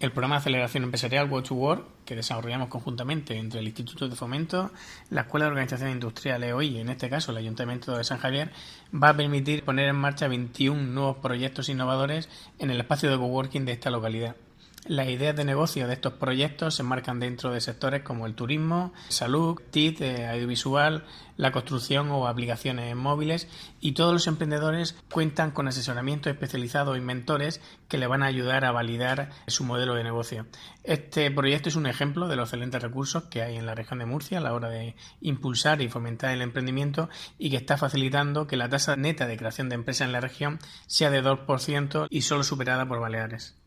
El programa de aceleración empresarial Work to Work, que desarrollamos conjuntamente entre el Instituto de Fomento, la Escuela de Organización Industrial EOI y en este caso el Ayuntamiento de San Javier, va a permitir poner en marcha 21 nuevos proyectos innovadores en el espacio de coworking de esta localidad. Las ideas de negocio de estos proyectos se enmarcan dentro de sectores como el turismo, salud, TIC, audiovisual, la construcción o aplicaciones móviles, y todos los emprendedores cuentan con asesoramiento especializado y mentores que le van a ayudar a validar su modelo de negocio. Este proyecto es un ejemplo de los excelentes recursos que hay en la región de Murcia a la hora de impulsar y fomentar el emprendimiento y que está facilitando que la tasa neta de creación de empresas en la región sea de 2% y solo superada por Baleares.